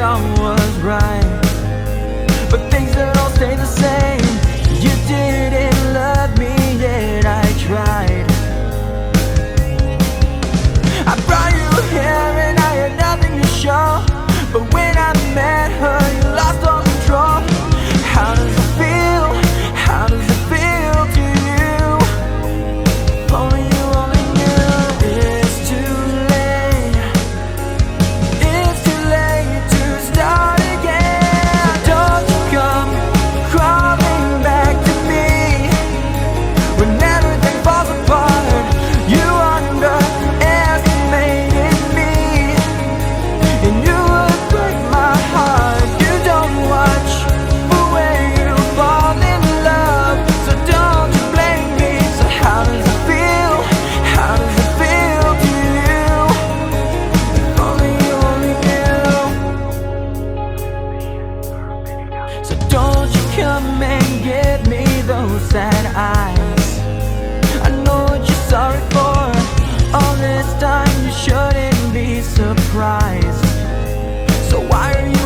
all was right, but things don't stay the same. You didn't love me, yet I tried. I brought you here and I had nothing to show, but when I met her, you lost all control. How does it feel? How does it feel to you? Only you knew. It's too late. It's too late to start again. So don't you come crawling back to me when everything falls apart. You underestimated me, and you would break my heart. You don't watch the way you fall in love, so don't you blame me. So how does it feel? How does it feel to you? Only you knew. So don't you come and give me those sad eyes. I know what you're sorry for. All this time you shouldn't be surprised. So why are you